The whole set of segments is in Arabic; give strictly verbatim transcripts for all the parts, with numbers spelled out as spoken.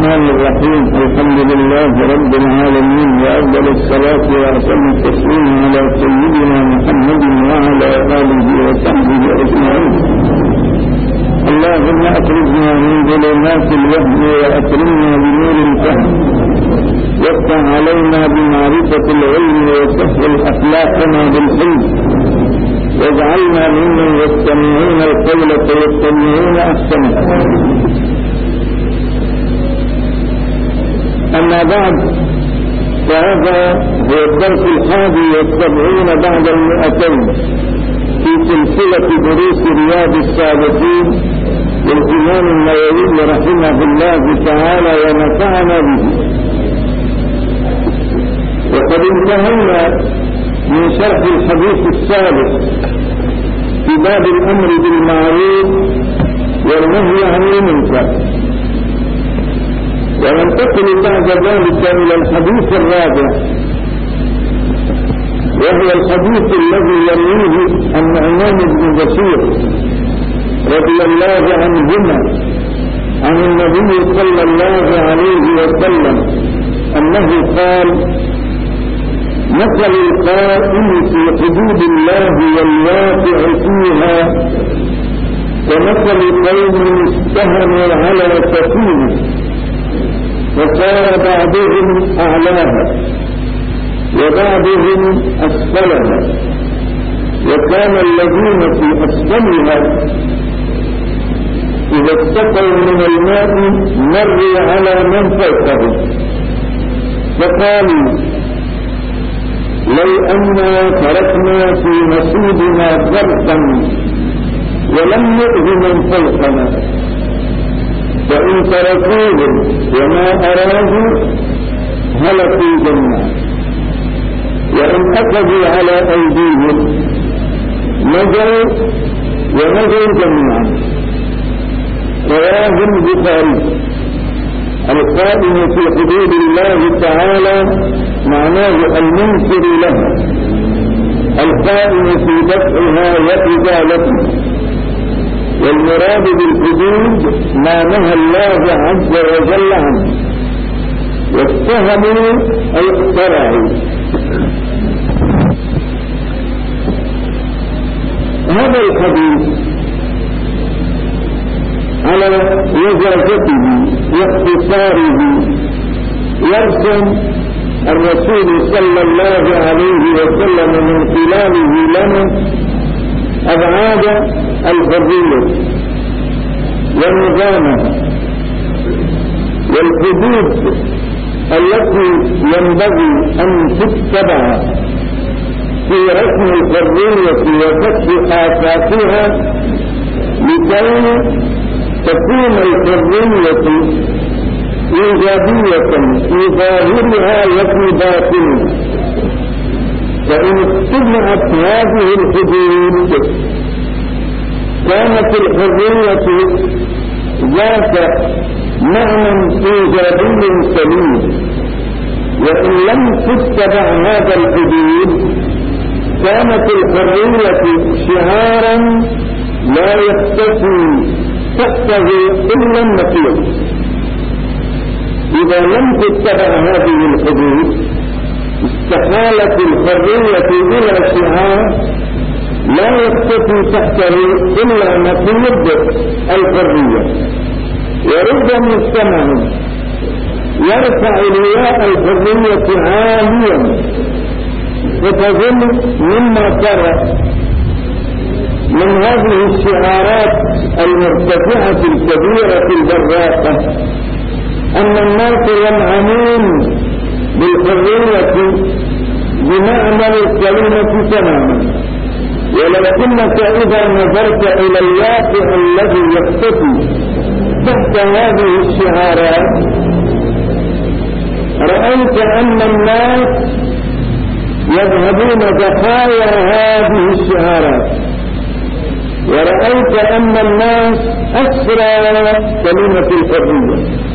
الرحمن الرحيم. الحمد لله رب العالمين، وأفضل الصلاة وأتم التسليم على سيدنا محمد وعلى آله وصحبه أجمعين. اللهم أخرجنا من ظلمات الوهم وأكرمنا بنور الفهم، وافتح علينا بمعرفة العلم وسهل أخلاقنا بالحلم، واجعلنا ممن يستمعون القول فيتبعون أحسنه. أما بعد، فهذا هو الدرس الحادي والسبعون بعد المئتين في سلسلة دروس رياض الصالحين للإمام النووي رحمه الله تعالى ونفعنا به. وقد انتهينا من شرح الحديث الثالث في باب الأمر بالمعروف والنهي عن المنكر، وننتقل بعد ذلك إلى الحديث الرابع، وهو الحديث الذي يرويه النعمان بن بشير رضي الله عنهما عن النبي صلى الله عليه وسلم أنه قال: مثل القائم في حدود الله والواقع فيها كمثل قوم استهموا على سفينة فصار بعضهم أعلاها وبعضهم أسفلها، وكان الذين في أسفلها إذا استقوا من الماء مروا على من فوقهم فقالوا: لو أننا تركنا في نصيبنا غرقا ولم نؤذ من فوقنا، فإن تركوه وما أرادوا هلكوا جميعا، وإن أخذوا على أيديهم نجوا ونجوا جميعا. رواه البخاري. القائم في حدود الله تعالى معناه المنكر لها، القائم في دفعها وإزالتها، والمراد بالحدود ما نهى الله عز وجل عنه، واتهموا أي اخترعوا. هذا الحديث على وجازته واختصاره يرسم الرسول صلى الله عليه وسلم من خلاله لنا أبعاد الحرية ونظامها والحدود التي ينبغي أن تتبع في رسم الحرية وفتح آفاقها لكي تكون الحرية إيجابية في ظاهرها وفي باطنها. فإن اتبعت هذه الحدود كانت الحرية ذات معنى إيجابي سليم، وإن لم تتبع هذا الحدود كانت الحرية شعارا لا يختفي تحته إلا النقيض. إذا لم تتبع هذه الحدود استحالت الحرية إلى شعار لا يختفي تحته إلا نقيض الحرية. ورب مجتمع يرفع لواء الحرية عاليا وتظن مما ترى من هذه الشعارات المرتفعة الكبيرة البراقة أن الناس ينعمون بالحرية بمعنى الكلمة تماما، ولكنك إذا نظرت إلى الواقع الذي يختفي تحت هذه الشعارات رأيت أن الناس يذهبون ضحايا هذه الشعارات، ورأيت أن الناس أسرى كلمة الحرية.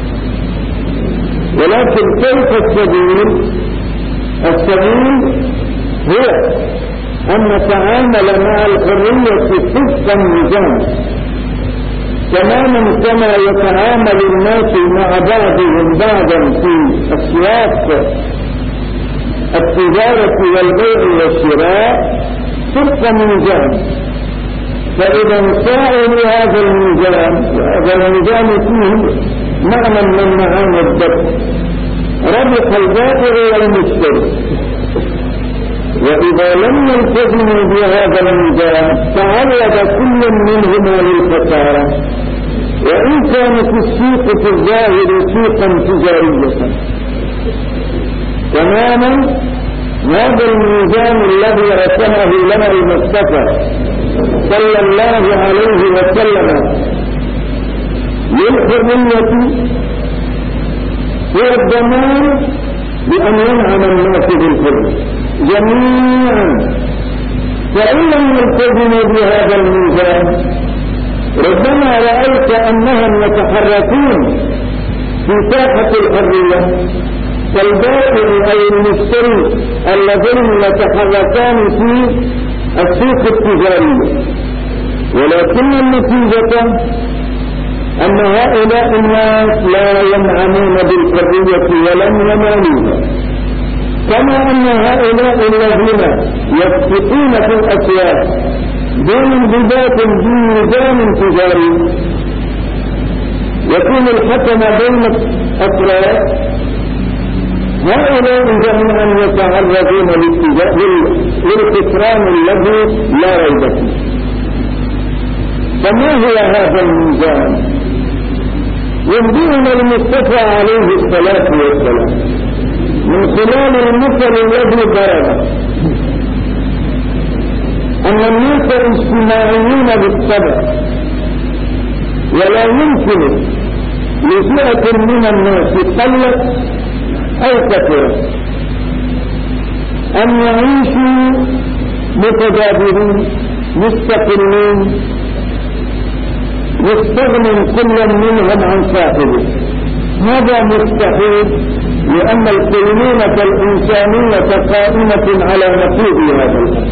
ولكن كيف السبيل؟ السبيل هو أن نتعامل مع الحرية وفق النظام، تماما كما يتعامل الناس مع بعضهم بعضا في أسواق التجارة والبيع والشراء صدق ميزان. فإذا انساءوا لهذا الميزان، هذا الميزان فيه معنى من معاني الضبط، ربح البائع والمشتري. وإذا لم يلتزموا بهذا الميزان تعرض كل منهما للخسارة، وإن كانت السوق في الظاهر سوقا تجارية. تماما هذا الميزان الذي رسمه لنا المصطفى صلى الله عليه وسلم للحرية هو الضمان بأن ينعم الناس بالحرية جميعا. فإن لم يلتزموا بهذا الميزان ربما رأيت أنهم يتحركون في ساحة الحرية كالبائع أو المشتري الذين يتحركان في السوق التجارية، ولكن النتيجة أن هؤلاء الناس لا ينعمون بالحرية ولم ينالوها، كما أن هؤلاء الذين يسبقون في الأسواق دون انضباط بميزان تجاري يكون الحكم بين الأطراف، هؤلاء جميعا يتعرضون للخسران الذي لا ريب فيه. فما هو هذا الميزان؟ ينبئنا المصطفى عليه الصلاة والسلام من خلال المثل الذي ضربه أن الناس اجتماعيين بالطبع، ولا يمكن لفئة من الناس قلت أو كثرت أن يعيشوا متجابرين مستقلين يستغني كل منهم عن صاحبه. هذا مستحيل، لأن الكينونة الإنسانية قائمة على نقيض هذا الأمر.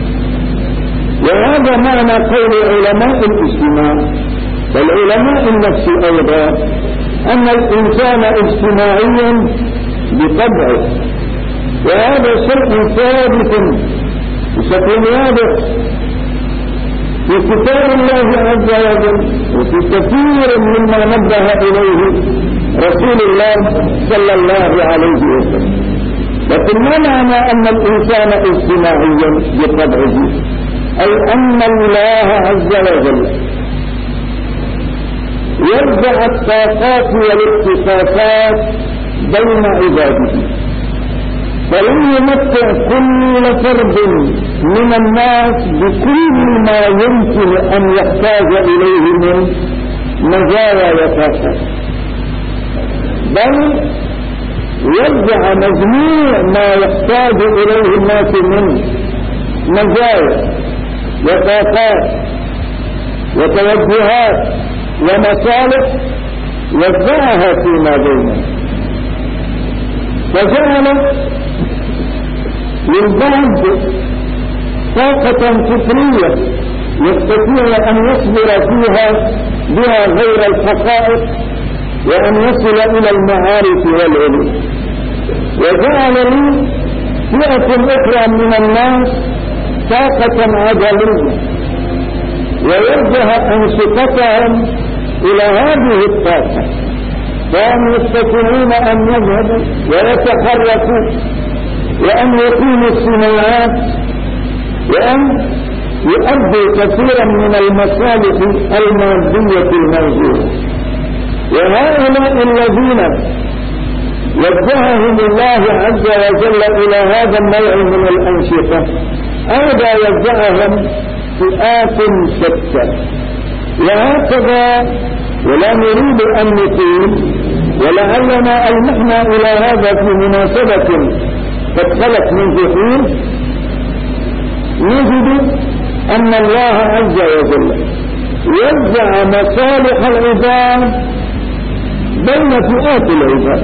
وهذا معنى قول علماء الاجتماع والعلماء النفس أيضا، أن الإنسان اجتماعي بطبعه، وهذا شيء ثابت بشكل واضح في كتاب الله عز وجل وفي كثير مما نبه إليه رسول الله صلى الله عليه وسلم. لكن ما معنى أن الإنسان اجتماعيا بطبعه؟ أي أن الله عز وجل يرجع الطاقات والاختصاصات بين عباده، فلم يمتع كل فرد من الناس بكل ما يمكن أن يحتاج إليه من مزايا وطاقات، بل يرجع مجموع ما يحتاج إليه الناس من مزايا وطاقات وتوجهات ومصالح وزعها فيما بينهم، فجعل للبعض طاقة فكرية يستطيع أن يصبر فيها بها غير الحقائق وأن يصل إلى المعارف والعلوم، وجعل لي فئة أخرى من الناس طاقة عجلية ويوجه أنشطتهم إلى هذه الطاقة، فهم يستطيعون أن يذهبوا ويتحركوا وأن يقيموا الصناعات وأن يؤدوا كثيرا من المصالح المادية الموجودة. وهؤلاء الذين وجههم الله عز وجل إلى هذا النوع من الأنشطة أيضا وجههم فئات شتى، وهكذا ولا نريد أن نطيل، ولعلنا ألمحنا إلى هذا في مناسبة قد خلت من حين، نجد أن الله عز وجل وزع مصالح العباد بين فئات العباد،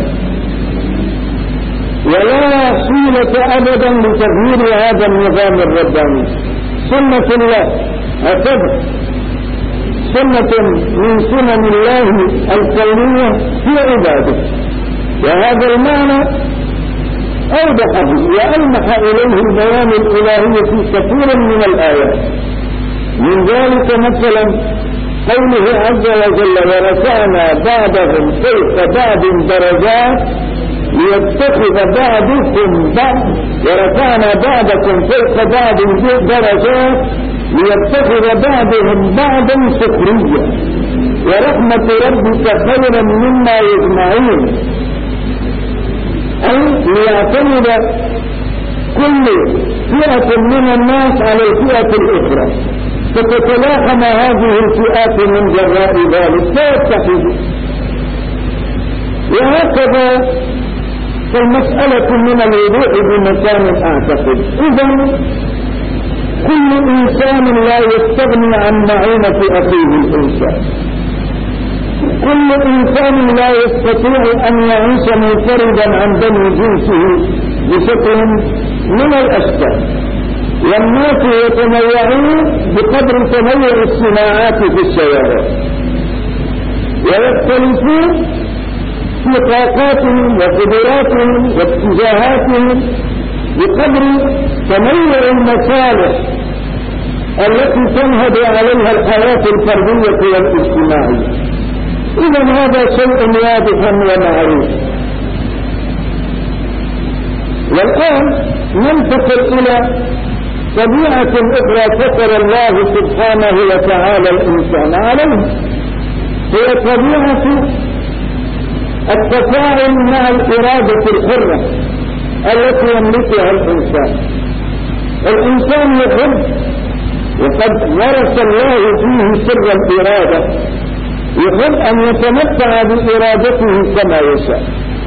ولا حيلة أبدا لتغيير هذا النظام الرباني. سنة الله هكذا، سنة من سنن الله الكونية في عباده، وهذا المعنى أوضحه وألمح إليه البيان الإلهي في كثير من الآيات. من ذلك مثلا قوله عز وجل: ورفعنا بعضهم فوق بعض درجات ليتخذ بعضكم بعض ورفعنا بعضكم فوق بعض درجات ليتخذ بعضهم بعضا سخريا ورحمة ربك خيرا مما يجمعون، أي ليعتمد كل فئة من الناس على الفئة الأخرى فتتلاحم هذه الفئات من جراء ذلك فيتخذ. وهكذا فالمسألة من الوضوح بمكان أعتقد. إذن كل إنسان لا يستغني عن معونة أخيه الإنسان، كل إنسان لا يستطيع أن يعيش منفردا عن بني جنسه بشكل من الأشكال، والناس يتنوعون بقدر تنوع الصناعات في الشوارع، ويختلفون في طاقاتهم وقدراتهم واتجاهاتهم بقدر تنوع المصالح التي تنهض عليها الحياة الفردية والاجتماعية. إذن هذا شيء واضح ومعروف. والآن ننتقل إلى طبيعة أخرى فطر الله سبحانه وتعالى الإنسان عليه، هي طبيعة التفاعل مع الإرادة الحرة التي يملكها الإنسان. الإنسان يحب، وقد ورث الله فيه سر الإرادة، يحب أن يتمتع بإرادته كما يشاء،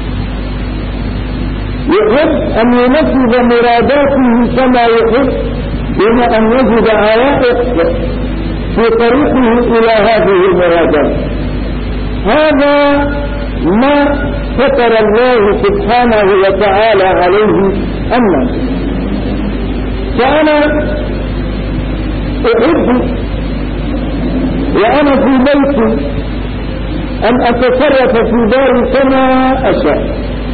يحب أن ينفذ مراداته كما يحب دون أن يجد عوائق في طريقه إلى هذه المرادات. هذا ما فطر الله سبحانه وتعالى عليه الناس. فأنا أحب وأنا في بيتي أن أتصرف في داري كما أشاء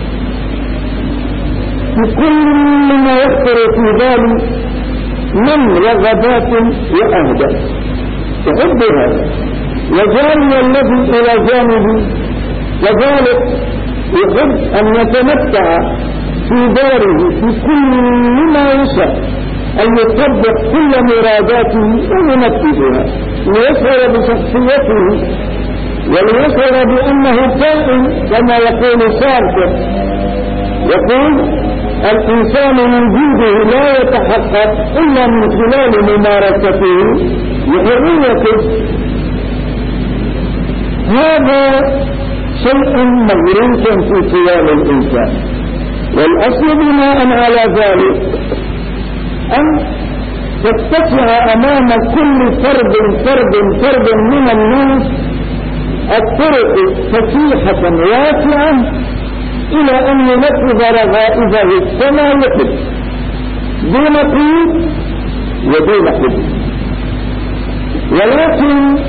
بكل ما يخطر في بالي من رغبات وأهداف. أحب هذا، وجاني الذي إلى جانبي وذلك يحب أن يتمتع في داره في كل ما يشاء، أن يطبق كل مراداته وينفذها ليشعر بشخصيته وليشعر بأنه كائن كما يقول سارتر، يقول الإنسان من جوده لا يتحقق إلا من خلال ممارسته لحريته. هذا شيء مغروس في خيال الإنسان، والأصل بناء على ذلك أن تتسع أمام كل فرد فرد فرد من الناس الطرق فسيحة واسعة إلى أن ينفذ رغائبه كما يحب دون قيود ودون حدود. ولكن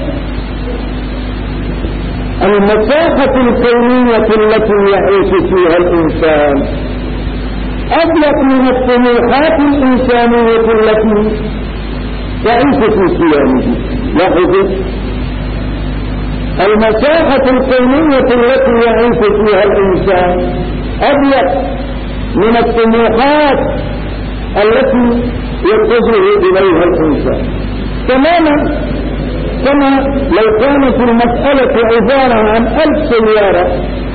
المساحة الكونية التي يعيش فيها الإنسان أبلغ من الطموحات الإنسانية التي تعيش في صيامه. لاحظوا، المساحة الكونية التي يعيش فيها الإنسان أبلغ من الطموحات التي يتجه إليها الإنسان تماما، كما لو كانت المسألة عبارة عن ألف سيارة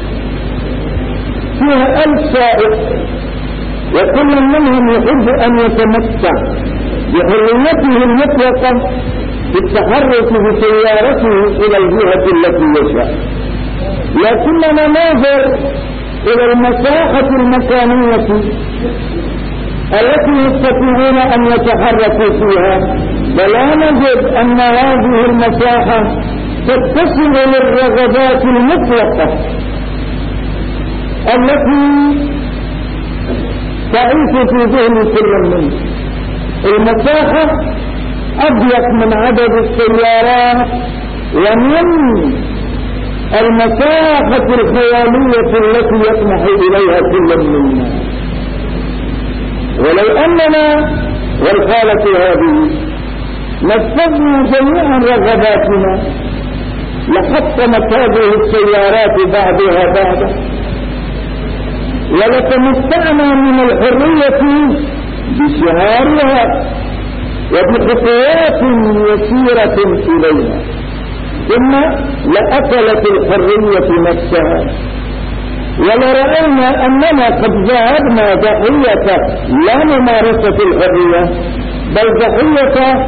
فيها ألف سائق وكل منهم يحب أن يتمتع بحريته المطلقة بالتحرك بسيارته إلى الجهة التي يشاء، لكننا ننظر إلى المساحة المكانية التي يستطيعون أن يتحركوا فيها، ولا نجد أن هذه المساحة تتصل للرغبات المطلقة التي تعيش في ذهن كل منه. المساحة أضيق من عدد السيارات ومن المساحة الخيالية التي يطمح إليها كل منا. ولو أننا والحالة هذه نفذنا جميعا رغباتنا لحطمت هذه السيارات بعضها بعضا، ولتمتعنا من الحرية بشعارها وبخطوات يسيرة إليها، ثم لأكلت الحرية نفسها، ولرأينا أننا قد ذهبنا ضحية لا ممارسة الحرية بل ضحية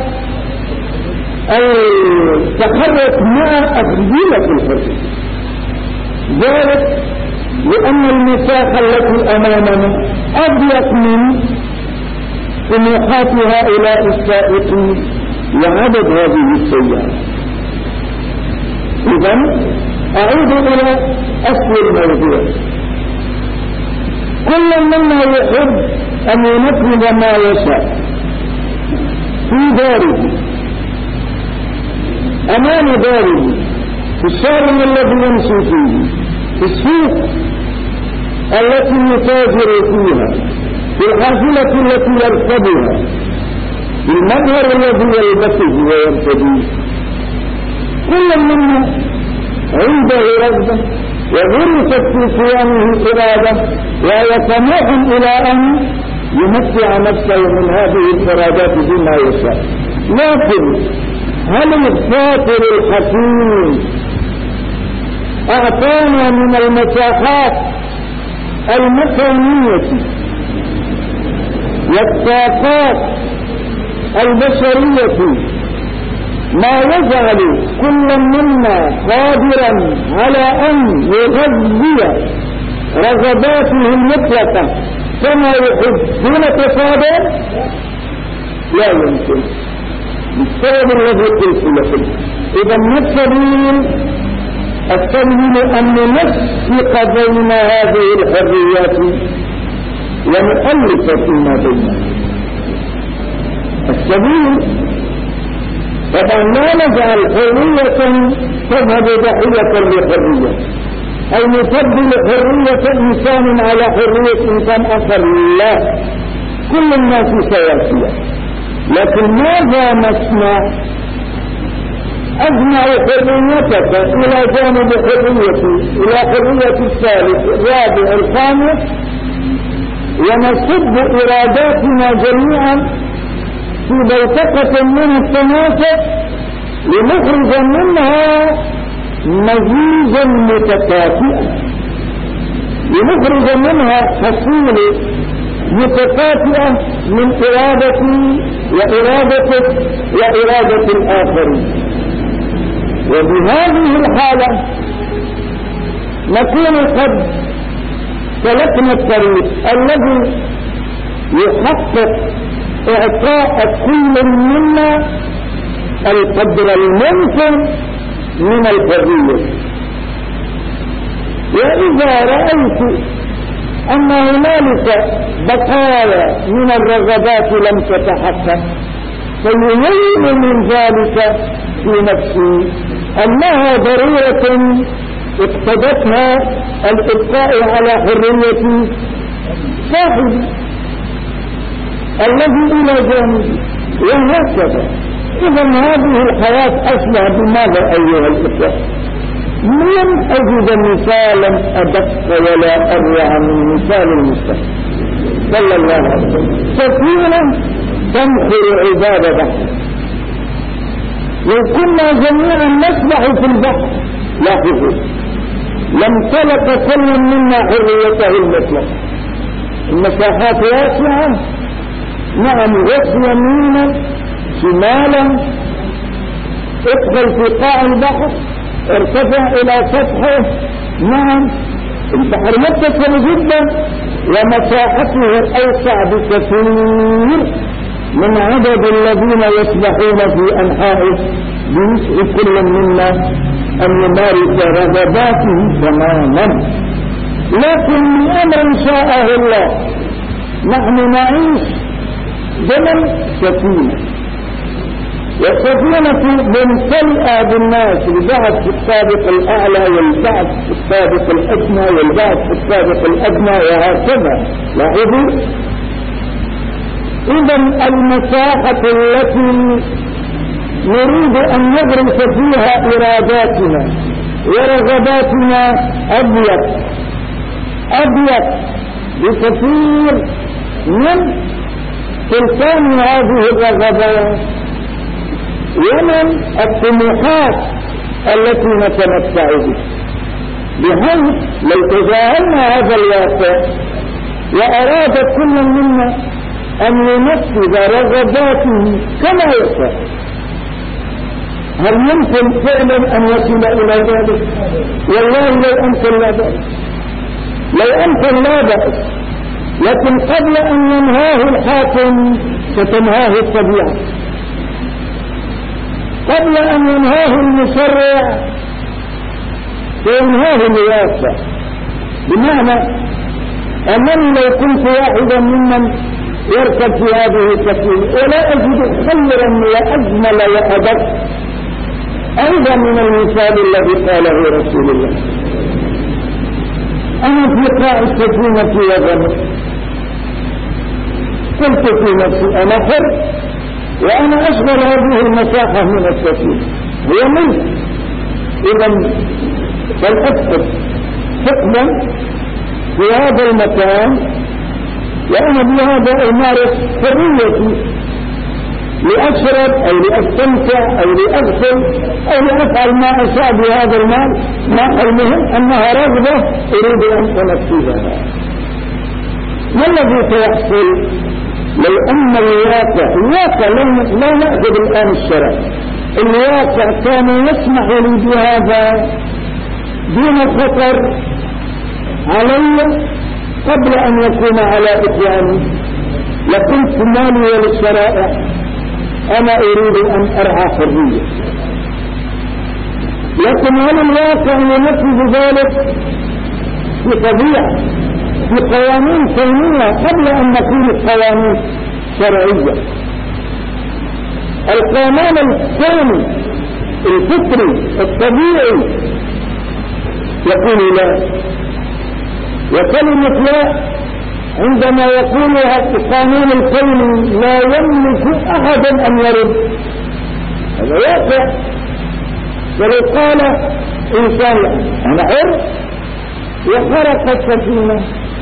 التحرك مع أغذية الحرية. ذلك لأن المساحة التي أمامنا أضيق من طموحات هؤلاء السائقين وعدد هذه السيارة. إذن أعود إلى أصل الموضوع. كل منا يحب أن ينفذ ما يشاء في داره، أمام داره، في الشارع الذي يمشي فيه، في السوق التي يتاجر فيها، في الحافلة التي يركبها، في المظهر الذي يلبسه ويرتديه. كل منا عنده رغبة وغرست في صيامه إرادة، وهو طموح إلى أن يمتع نفسه من هذه الإرادات بما يشاء. لكن هل الفاطر الحكيم أعطانا من المساحات المكانية والطاقات البشرية ما يجعل كل منا قادرا على أن يغذي رغباته المطلقة كما يحب دون تصادم؟ لا يمكن، بالسبب الذي قلت لكم. إذا السبيل السبيل أن ننسق بين هذه الحريات ونؤلف فيما بينها. السبيل طبعا لا نجعل حرية تذهب ضحية لحرية، أو نفضل حرية إنسان على حرية إنسان آخر، لا، كل الناس سواسية. لكن ماذا نصنع؟ أجمع حريتك إلى جانب حريتي، إلى حرية الثالث الرابع الخامس، ونصب إراداتنا جميعا في بوتقة من التناسق لنخرج منها مزيجا متكافئا، لنخرج منها حصيلة متكافئة من إرادتي وإرادتك وإرادة الآخرين. وبهذه الحالة نكون قد سلكنا الطريق الذي يحقق إعطاء كل منا القدر الممكن من الحرية. وإذا رأيت أن هنالك بقايا من الرغبات لم تتحقق فيهين من ذلك في نفسي أنها ضرورة اقتضتها الإبقاء على حرية صاحبي الذي إلى جانبي، وهكذا. إذا هذه الحياة أشبه بماذا أيها الإخوة؟ لم أجد مثالا أدق ولا أروع من مثال المصطفى صلى الله عليه وسلم. سفينة تنخر عباد بحر، لو كنا جميعا نسبح في البحر لاحظوا لم تلك كل منا حريته المطلقة. المساحات واسعة، نعم، غص يمينا شمالا، ادخل في قاع البحر، ارتفع الى سطحه، نعم، البحر متصل جدا ومساحته اوسع بكثير من عدد الذين يسبحون في انحائه، بوسع كل منا ان يمارس رغباته تماما. لكن لأمر شاءه الله نحن نعيش زمن سكينة، والسفينة ممتلئة بالناس، البعث في السابق الأعلى والبعث في السابق الأدنى والبعث في السابق الأدنى وهكذا. لاحظوا إذا المساحة التي نريد أن نغرس فيها إراداتنا ورغباتنا أضيق أضيق بكثير من سلطان هذه الرغبات ومن الطموحات التي نتمتع بها، بحيث لو تجاهلنا هذا الواقع وأراد كل منا أن ينفذ رغباته كما يشاء، هل يمكن فعلا أن يصل إلى ذلك؟ والله لو أمكن لا بأس، لو أمكن لا بأس، لكن قبل أن ينهاه الحاكم ستنهاه الطبيعة، قبل أن ينهاه المشرع سينهاه الواقع. بمعنى أنني لو كنت واحدا ممن يركب في هذه السفينة ولا أجد خيرا وأجمل وأدق أيضا من المثال الذي قاله رسول الله، أنا في قاع السفينة وغمر، قلت في نفسي أنا حر وأنا أشغل هذه المساحة من السفينة هي ملك، إذا فلأسف حكما في هذا المكان وأنا بهذا أمارس حريتي لأشرب أو لأستمتع أو لأغسل أو لأفعل ما أشاء بهذا المال، ما المهم أنها رغبة أريد أن أنفذها. ما الذي سيحصل لو أن الواقع الواقع لا نأخذ الآن الشرع، الواقع كان يسمح لي بهذا دون خطر علي قبل أن يكون على إخواني، لكنت مالي وللشرائع أنا أريد أن أرعى حرية، لكن هل الواقع ينفذ ذلك؟ في طبيعة في قوانين كونية قبل أن نكون قوانين شرعية. القانون الكوني الفطري الطبيعي يقول لا، وكلمة لا عندما يقولها القانون الكوني لا يملك أحدا أن يرد، هذا واقع. ولو قال إنسان أنا حر وخرق السفينة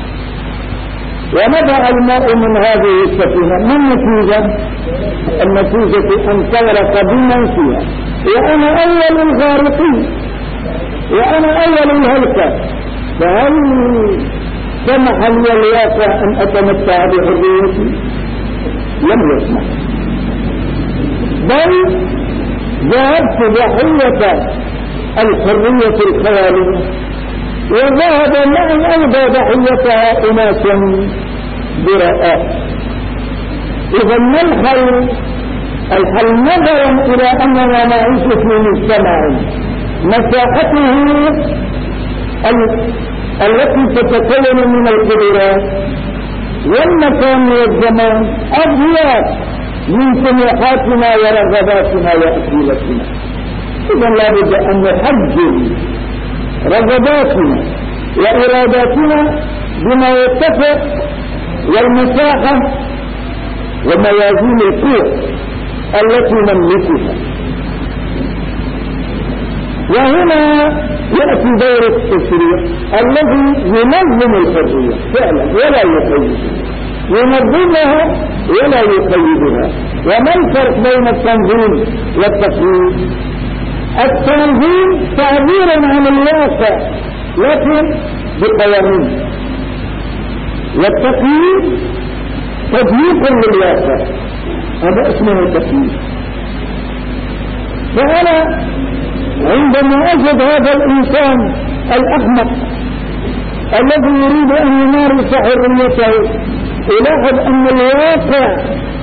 ونبع الماء من هذه السفينة، ما النتيجة؟ النتيجة أن تغرق بمن فيها وأنا أول الغارقين وأنا أول الهلكة، فهل سمح لي الواقع أن أتمتع بحريتي؟ لم يسمح، بل ذهبت ضحية الحرية الخيالية وذهب معي أيضا ضحيتها أناس براء. إذا ما الحل؟ الحل نظرا إلى أننا نعيش في مجتمع مساحته التي تتكون من القدرات والمكان والزمان أضيق من طموحاتنا ورغباتنا وأسئلتنا. إذا لابد أن نحجم رغباتنا وإراداتنا بما يتفق والمساحة وموازين القوة التي نملكها. وهنا يأتي دور التشريع الذي ينظم الحرية فعلا ولا يقيدها، ينظمها ولا يقيدها. وما الفرق بين التنظيم والتقييد؟ التنظيم تعبير عن الواقع لكن بقوانين، والتقييد تضييق للواقع، هذا اسمه التقييد. فأنا عندما أجد هذا الإنسان الأحمق الذي يريد أن يمارس حريته ألاحظ أن الواقع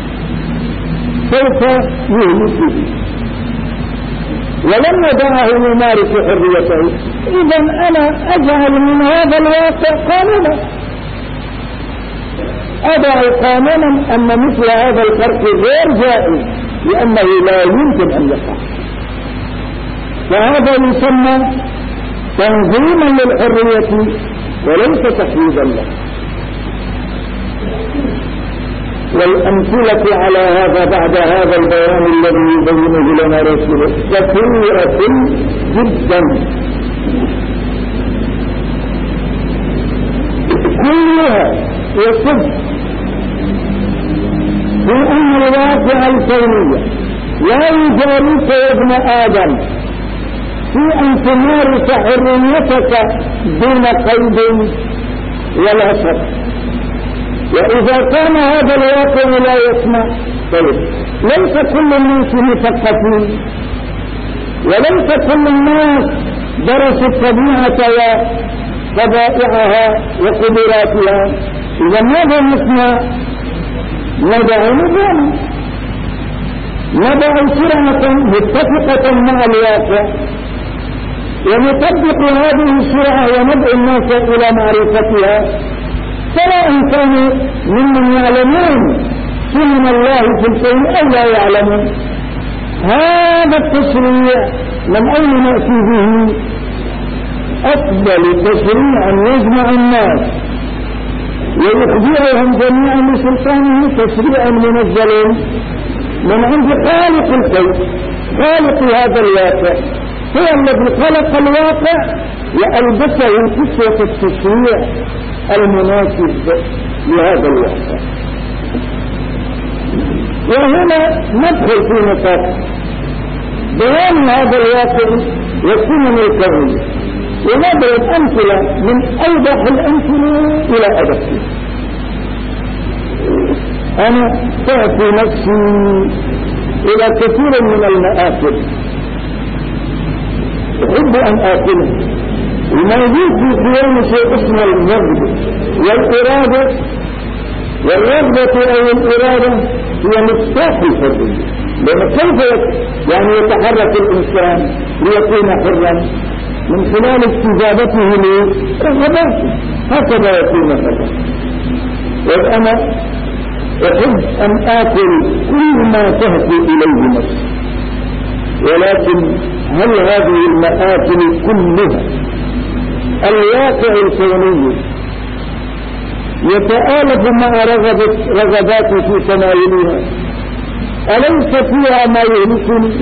سوف يهلكه ولم يدعه يمارس حريته. إذا أنا أجعل من هذا الواقع قانونا، أضع قانونا أن مثل هذا الفرق غير جائز لأنه لا يمكن أن يقع. فهذا يسمى تنظيما للحرية وليس تحديدا له. والأمثلة على هذا بعد هذا البيان الذي يبينه لنا رسوله كثيرة جدا، كلها يصب في أن الواقع الكوني لا يجاريك يا ابن آدم في أن تمارس حريتك دون قيد ولا شك. وإذا كان هذا الواقع لا يسمع، طيب ليس كل الناس مثقفين، وليس كل الناس درسوا الطبيعة وطبائعها وقدراتها. إذا ماذا نسمع؟ ندع نظاما، ندع سرعة متفقة مع الواقع ونطبق هذه السرعة وندعو الناس إلى معرفتها، سواء كانوا ممن يعلمون سنن الله في الكون أو لا يعلمون. هذا التشريع من أين نأتي به؟ أفضل تشريع يجمع الناس ويخبرهم جميعا بسلطانه تشريعا منزل من عند خالق الكون، خالق هذا الواقع، هو الذي خلق الواقع وألبسه كسوة التشريع المناسب لهذا الواقع. وهنا ندخل في نطاق بيان هذا الواقع والسنن الكونية، ونضرب أمثلة من أوضح الأمثلة إلى أدقها. أنا تأتي نفسي إلى كثير من المآكل، أحب أن آكله. الموجود في قيام شيء اسمه الرغبة والإرادة، والرغبة أو الإرادة هي مفتاح الحرية. لأن كيف يعني يتحرك الإنسان ليكون حرا؟ من خلال استجابته لرغباته، هكذا يكون حرا. وأنا أحب أن آكل كل ما تهدي إليه نفسي، ولكن هل هذه المآكل كلها الواقع الكوني يتآلف مع رغباتي في تناولها؟ أليس فيها ما يهلكني؟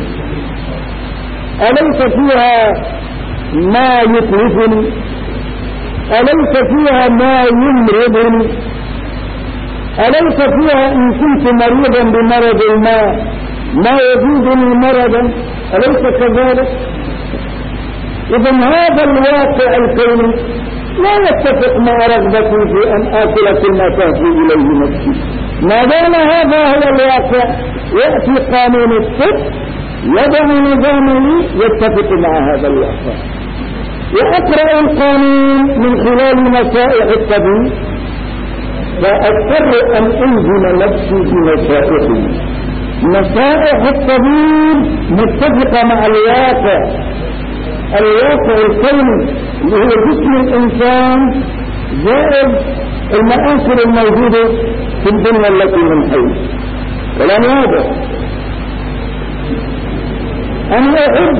أليس فيها ما يتلفني؟ أليس فيها ما يمرضني؟ أليس فيها إن كنت مريضا بمرض ما ما يزيدني مرضا؟ أليس كذلك؟ إذن هذا الواقع الكوني لا يتفق مع رغبتي في أن آكل كل ما تهدي إليه نفسي. ما دام هذا هو الواقع، يأتي قانون الطب يضع نظامه يتفق مع هذا الواقع، وأقرأ القانون من خلال نصائح الطبيب، فأضطر أن ألزم نفسي بنصائحه. نصائح الطبيب متفقة مع الواقع، الواقع الكوني اللي هو جسم الإنسان زائد المآثر الموجودة في الدنيا التي من حيث. كلام واضح. أنا أحب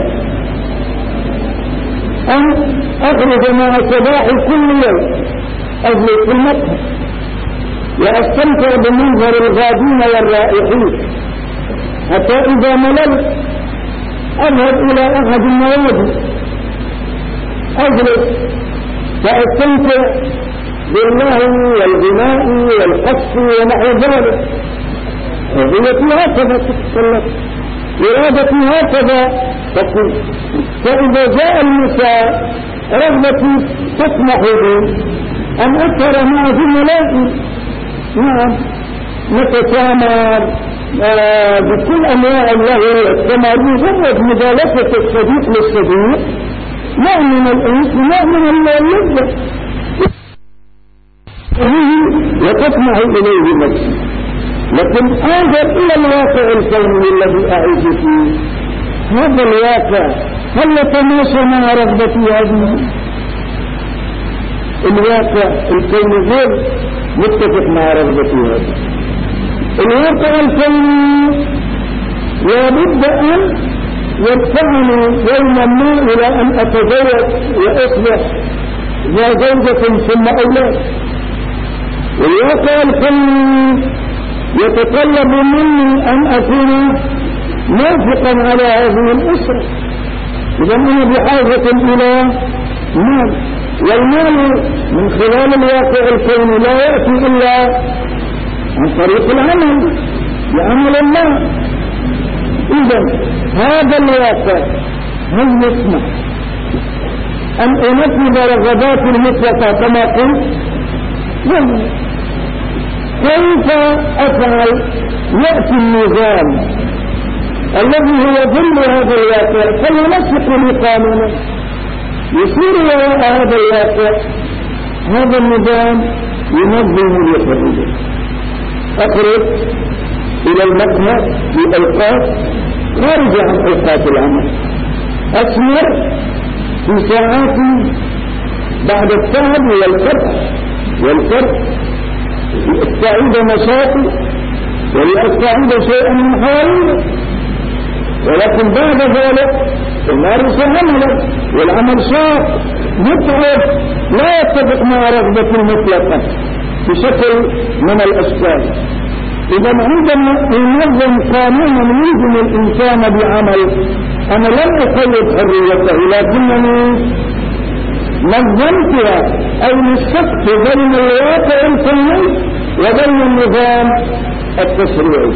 أن أخرج مع صباحي كل يوم، أجلس في المطبخ وأستمتع بمنظر الغادين والرائحين، حتى إذا مللت أذهب إلى أحد النوادي أجلس فأستمتع باللهو والغناء والقص ونحو ذلك. رغبتي هكذا تتصرف، إرادتي هكذا تكون. فإذا جاء المساء رغبتي تسمح لي أن أسهر مع زملائي، نعم نتسامر آه بكل أنواع اللهو والسمر، مجرد مجالسة الصديق للصديق، نوع من الأنس، نوع من اللذة، وتسمح إليه نفسي. لكن أنظر إلى الواقع الكوني الذي أعيش فيه. هذا الواقع هل يتماشى مع رغبتي هذه؟ الواقع الكوني غير متفق مع رغبتي هذه. الواقع الكوني لابد أن يدفعني يوما ما إلى أن أتزوج وأصبح ذا زوجة ثم أولاد. والواقع الفني يتطلب مني أن أكون موافقا على هذه الأسرة. إذا أنا بحاجة إلى مال، والمال من خلال الواقع الكوني لا يأتي إلا عن طريق العمل بعمل الله. إذا هذا الواقع هل يسمح أن أنفذ رغبات المطلقة كما قلت؟ كيف أفعل؟ يأتي النظام الذي هو ظل هذا الواقع فلنسق لقانونه يسير وراء هذا الواقع. هذا النظام ينظم الحرية. أخرج إلى المقهى في أوقات خارج عن أوقات العمل، أسمر في ساعات بعد التعب والفتح والفرق لأستعيد نشاطي ولأستعيد شيئا من حوالي، ولكن بعد ذلك المارس عملا والعمل شاق متعب لا يتفق مع رغبة المطلقة بشكل من الأشكال. إذا عندما ينظم قانونا يلزم الإنسان بعمل، أنا لم أقيد حريته لكنني نظمتها أي نسقت بين الواقع الكوني وبين النظام التشريعي.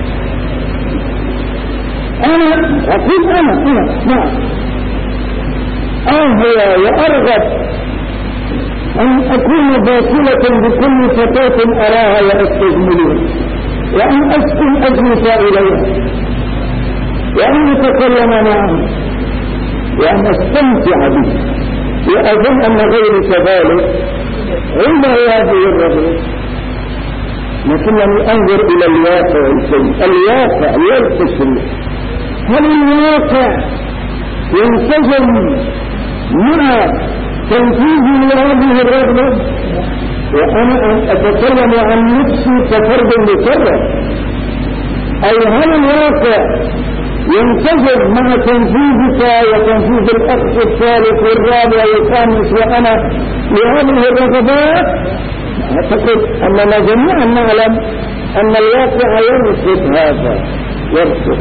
أنا أقول أنا أنا نعم أهوى وأرغب أن أكون باطلة بكل فتاة أراها وأستجملها، وأن أسكن أجلس إليها، وأن أتكلم معها، وأن أستمتع به. وأظن أن غير كذلك عند هذه الرجل. لكنني أنظر إلى الواقع الكوني، الواقع والتشريع. هل الواقع ينسجم مع تنفيذ هذه الرغبة؟ وأنا أتكلم عن نفسي كفرد مكرر. أي هل الواقع ينسجم مع تنفيذك وتنفيذ الأخ الثالث والرابع والخامس وأنا لهذه الرغبات؟ أعتقد أننا جميعا نعلم أن الواقع يرفض هذا، يرفض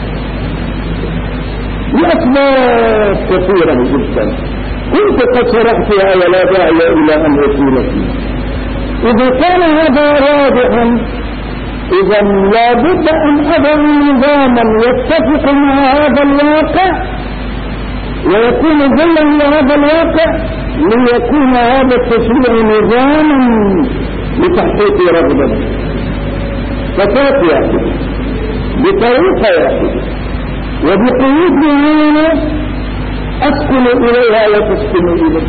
لأسباب كثيرة جدا كنت قد شرحتها ولا داعي إلى أن أطيل فيها. إذا كان هذا واضحا، إذا لابد أن أضع نظاما يتفق مع هذا الواقع ويكون ظلا لهذا الواقع ليكون هذا التشريع نظاما لتحقيق رغبة فتاة واحدة بطريقة واحدة وبقيود معينة أسكن إليها وتسكن إليها.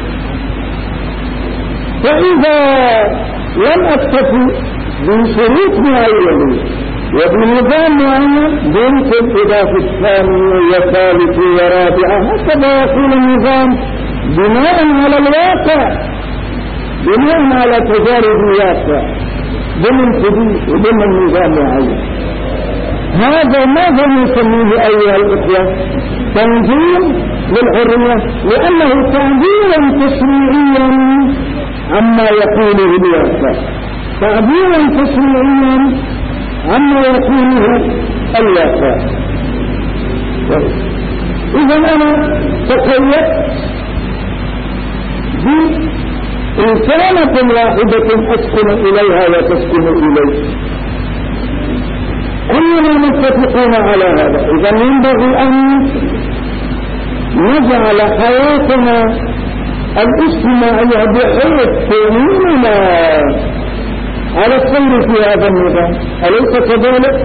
فإذا لم أكتفي بشروط معينة وبنظام معين يمكن إضافة الثانية والثالث ورابعة، هكذا يكون النظام بناء على الواقع، بناء على تجارب الواقع ضمن حدود وضمن نظام معين. هذا ماذا نسميه أيها الإخوة؟ تنظيم للحرية، لأنه تعبيرا تشريعيا عما يقوله الواقع، تعبيرا تشريعيا عما يقوله الواقع. إذا أنا تقيدت بإنسانة واحدة أسكن إليها وتسكن إليه، كلنا متفقون على هذا. إذا ينبغي أن نجعل حياتنا الاجتماعية بحيث تميلنا على السير في هذا النظام، أليس كذلك؟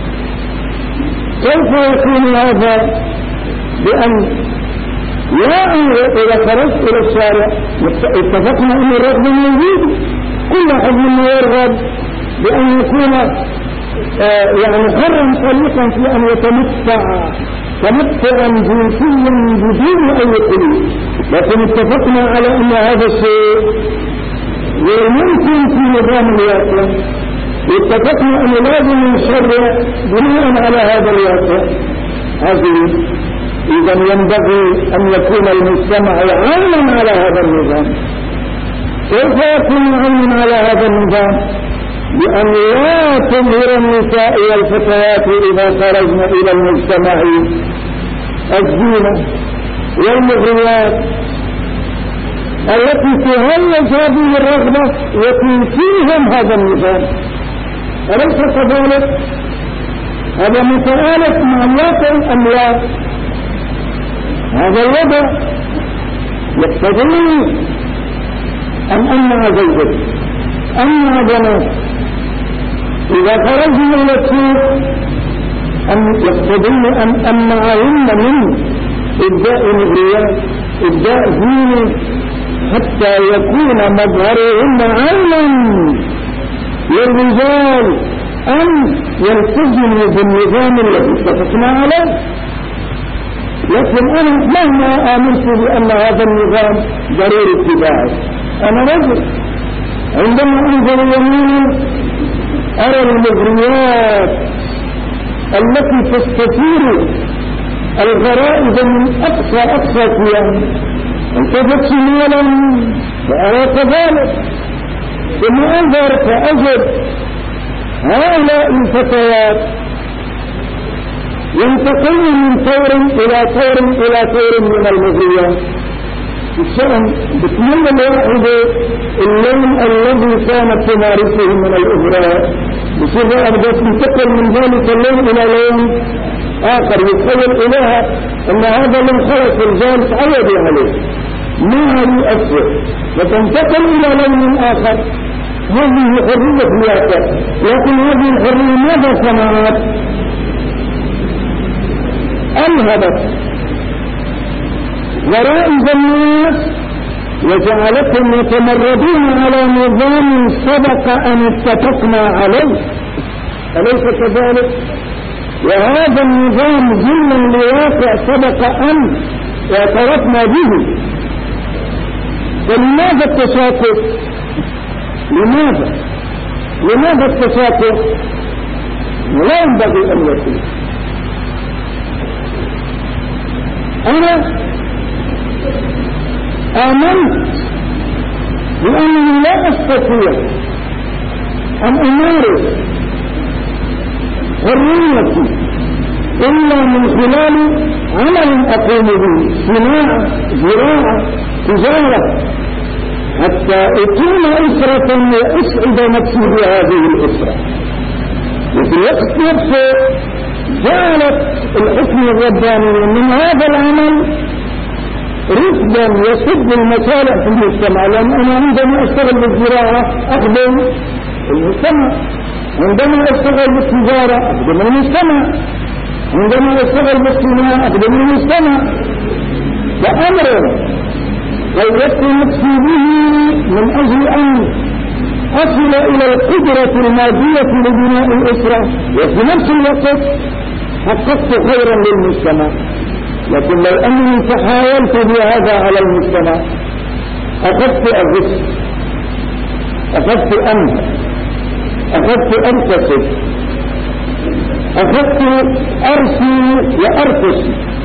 كيف يكون هذا؟ بأن لا إذا خرجت إلى الشارع اتفقنا أن الرغبة موجود، كل أحد منا يرغب بأن يكون آه يعني حرا طليقا في أن يتمتع تمتعا جنسيا بدون أي قيود، لكن اتفقنا على أن هذا الشيء غير ممكن في نظام الواقع. اتفقنا أن لازم نشرع بناء على هذا الواقع. هذه إذا ينبغي أن يكون المجتمع عونا على هذا النظام. كيف يكون عونا على هذا النظام؟ بأن لا تظهر النساء والفتيات إذا خرجن إلى المجتمع الزينة والمغريات التي تهيج هذه الرغبة وتنفيهم هذا النظام. أليس كذلك؟ هذا متآلف مع الواقع الأملاك. هذا الوضع يقتضي أن أمنع زوجته، أمنع بنات إذا خرجنا إلى السوق، أن يقتضي أن أمنعهن من إبداء مغريات، إبداء زينة، حتى يكون مظهرهن عينا للرجال أن يلتزموا بالنظام الذي اتفقنا عليه. لكن أنا مهما آمنت بأن هذا النظام ضروري اتباعه، أنا رجل عندما أنظر يمينا أرى المغريات التي تستثير الغرائز من أقصى أقصى قيام، انتبت شمالا فأرى كذلك، ثم أنظر فأجد هؤلاء الفتيات ينتقل من طور إلى طور إلى طور من المغريات. الشأن بتمنى الواحدة اللون الذي كانت تمارسه من الإغراء، بصفة أبدأ تنتقل من ذلك اللون إلى لون آخر يتخيل إليها أن هذا اللون خلق الرجال تعودوا عليه ما يؤثر، وتنتقل إلى لون آخر. هذه حرية الواقع، لكن هذه الحرية ماذا صنعت؟ ألهبت غرائز الناس وجعلتهم يتمردون على نظام سبق أن اتفقنا عليه، أليس كذلك؟ وهذا النظام ظل لواقع سبق أن اعترفنا به. فلماذا التشاكك؟ لماذا؟ لماذا التشاكك؟ لا ينبغي أن يكون. أنا آمنت بأنني لا أستطيع أن أمارس حريتي إلا من خلال عمل أقوم به، صناعة، زراعة، تجارة، حتى أقيم أسرة وأسعد نفسي بهذه الأسرة. وفي الوقت نفسه جعلت الحكم الرباني من هذا العمل رفدا يسد المصالح في المجتمع، لأن أنا عندما أشتغل بالزراعة أخدم المجتمع، عندما أشتغل بالتجارة أخدم المجتمع، عندما أشتغل بالصناعة أخدم المجتمع. فأمر غيرت نفسي به من أجل أن أصل إلى القدرة المادية لبناء الأسرة، وفي نفس الوقت حققت خيرا للمجتمع. لكن لو أنني تحاولت بهذا على المجتمع أخذت الرزق، أخذت أمن، أخذت أنكسب، أخذت أرسي وأرقص.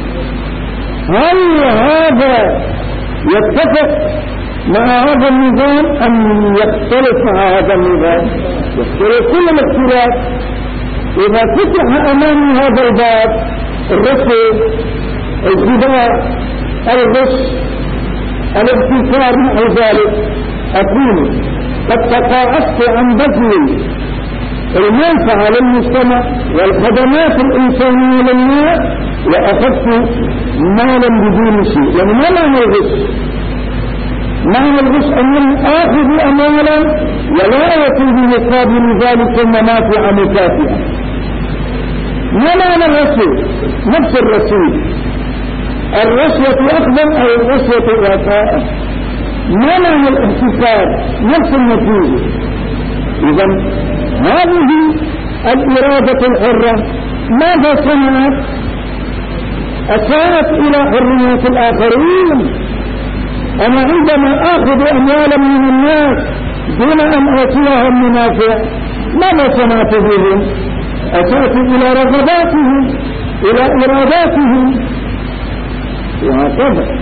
هل هذا يتفق مع هذا النظام أم يختلف مع هذا النظام؟ يختلف كل الاختلاف. إذا فتح أمامي هذا الباب، الرسل، الخداع، الغش، الابتكار، مع ذلك أكون قد تقاعدت عن بذل المنفعة للمجتمع والخدمات الإنسانية للناس، وأخذت مالا بدون شيء. يعني ما معنى الغش؟ معنى الغش أنني آخذ أموالا ولا أعطي بمقابل ذلك منافع مكافئة. ما معنى الرسول؟ نفس الرسول، الرشوة أخذا أو الرشوة إعطاء. ما معنى الاحتكار؟ نفس النتيجة. إذا هذه الإرادة الحرة ماذا صنعت؟ أساءت إلى حرية الآخرين. أنا عندما آخذ أموالا من الناس دون أن أعطيهم منافع ماذا صنعت بهم؟ أتأتي إلى رغباتهم إلى إراداتهم وهكذا.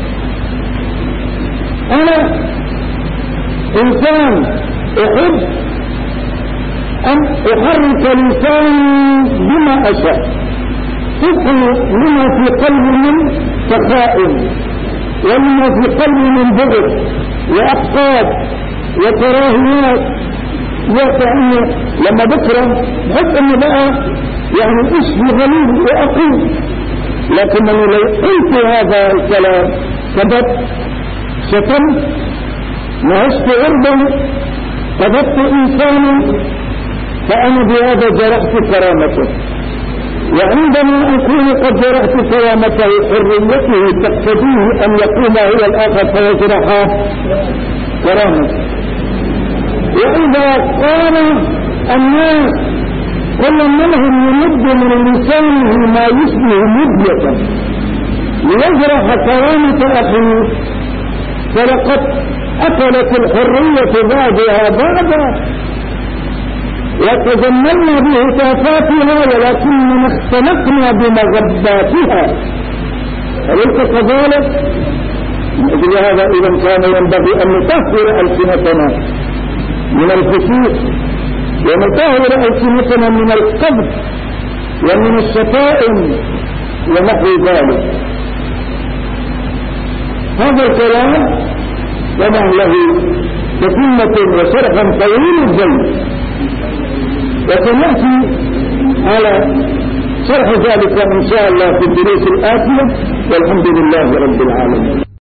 أنا إنسان أحب أن أحرك لساني بما أشاء تبقي لما في قلبي من تخائن ولما في قلبي من بغض وأحقاد وكراهيات. يعني لما بكره بحس أنه بقى يعني اسمي غليظ وأقيم، لكنني لو قلت هذا الكلام كذبت شتمت نهشت عرضا كذبت إنسانا فأنا بهذا جرحت كرامته. وعندما أكون قد جرحت كرامته حريته تقتضيه أن يقوم هو الآخر فيجرح كرامته. وإذا قال الناس كل منهم يمد من لسانه ما يشبه مدية ليجرح كرامة أخيه فلقد أكلت الحرية بعضها بعضا وتجملنا بهتافاتها ولكننا اختلفنا بمغباتها. أليس كذلك؟ من أجل هذا إذا كان ينبغي أن نطهر ألسنتنا من الفسوق ونطهر ألسنتنا من القذف ومن الشتائم ونحو ذلك. هذا الكلام طبعا له تتمة وشرحا طويل الجيد، وسنأتي على شرح ذلك إن شاء الله في الدروس الآتية، والحمد لله رب العالمين.